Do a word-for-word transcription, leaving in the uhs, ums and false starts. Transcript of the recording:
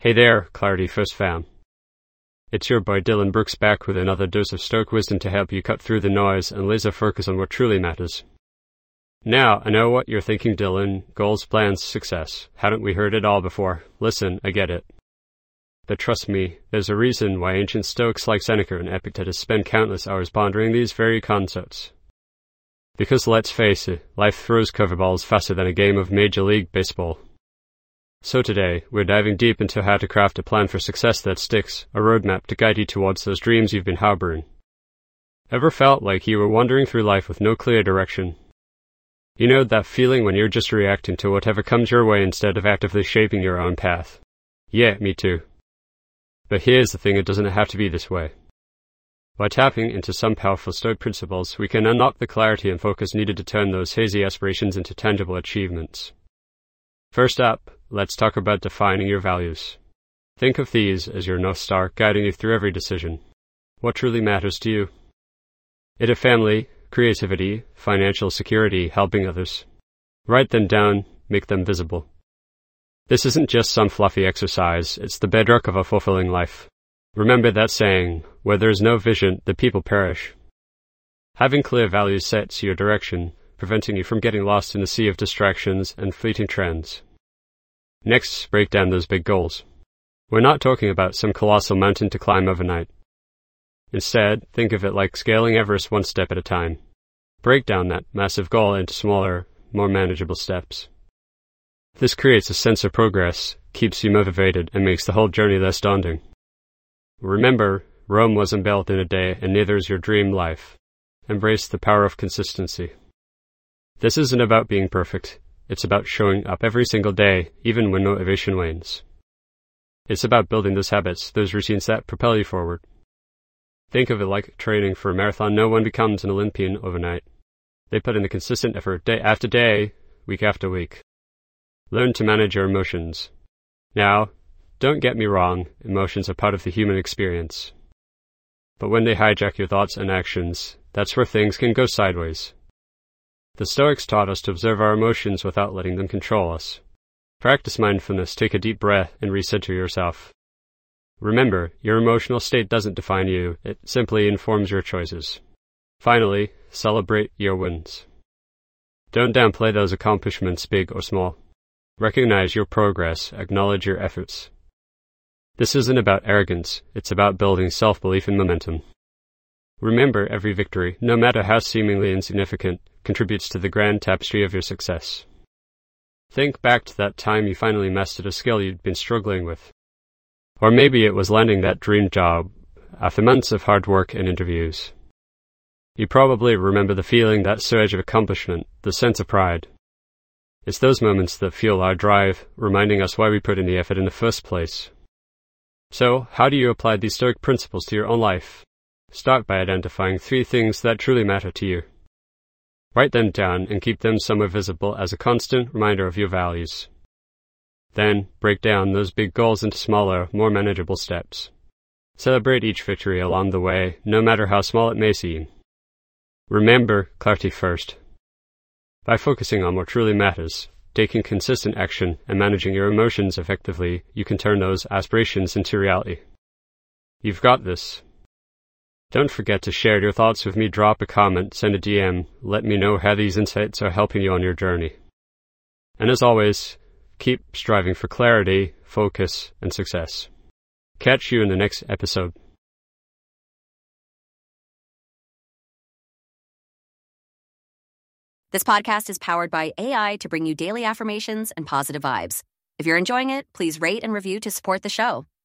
Hey there, Clarity First fam. It's your boy Dylan Brooks back with another dose of Stoic wisdom to help you cut through the noise and laser focus on what truly matters. Now, I know what you're thinking, Dylan. Goals, plans, success. Hadn't we heard it all before? Listen, I get it. But trust me, there's a reason why ancient Stoics like Seneca and Epictetus spend countless hours pondering these very concepts. Because let's face it, life throws curveballs faster than a game of Major League Baseball. So today, we're diving deep into how to craft a plan for success that sticks, a roadmap to guide you towards those dreams you've been harboring. Ever felt like you were wandering through life with no clear direction? You know that feeling when you're just reacting to whatever comes your way instead of actively shaping your own path? Yeah, me too. But here's the thing, it doesn't have to be this way. By tapping into some powerful Stoic principles, we can unlock the clarity and focus needed to turn those hazy aspirations into tangible achievements. First up, let's talk about defining your values. Think of these as your North Star guiding you through every decision. What truly matters to you? Is it family, creativity, financial security, helping others? Write them down, make them visible. This isn't just some fluffy exercise, it's the bedrock of a fulfilling life. Remember that saying, where there is no vision, the people perish. Having clear values sets your direction, preventing you from getting lost in the sea of distractions and fleeting trends. Next, break down those big goals. We're not talking about some colossal mountain to climb overnight. Instead, think of it like scaling Everest one step at a time. Break down that massive goal into smaller, more manageable steps. This creates a sense of progress, keeps you motivated, and makes the whole journey less daunting. Remember, Rome wasn't built in a day, and neither is your dream life. Embrace the power of consistency. This isn't about being perfect. It's about showing up every single day, even when motivation wanes. It's about building those habits, those routines that propel you forward. Think of it like training for a marathon. No one becomes an Olympian overnight. They put in the consistent effort day after day, week after week. Learn to manage your emotions. Now, don't get me wrong, emotions are part of the human experience. But when they hijack your thoughts and actions, that's where things can go sideways. The Stoics taught us to observe our emotions without letting them control us. Practice mindfulness, take a deep breath, and recenter yourself. Remember, your emotional state doesn't define you, it simply informs your choices. Finally, celebrate your wins. Don't downplay those accomplishments, big or small. Recognize your progress, acknowledge your efforts. This isn't about arrogance, it's about building self-belief and momentum. Remember, every victory, no matter how seemingly insignificant, contributes to the grand tapestry of your success. Think back to that time you finally mastered a skill you'd been struggling with. Or maybe it was landing that dream job after months of hard work and interviews. You probably remember the feeling, that surge of accomplishment, the sense of pride. It's those moments that fuel our drive, reminding us why we put in the effort in the first place. So, how do you apply these Stoic principles to your own life? Start by identifying three things that truly matter to you. Write them down and keep them somewhere visible as a constant reminder of your values. Then, break down those big goals into smaller, more manageable steps. Celebrate each victory along the way, no matter how small it may seem. Remember, clarity first. By focusing on what truly matters, taking consistent action, and managing your emotions effectively, you can turn those aspirations into reality. You've got this. Don't forget to share your thoughts with me. Drop a comment, send a D M, let me know how these insights are helping you on your journey. And as always, keep striving for clarity, focus, and success. Catch you in the next episode. This podcast is powered by A I to bring you daily affirmations and positive vibes. If you're enjoying it, please rate and review to support the show.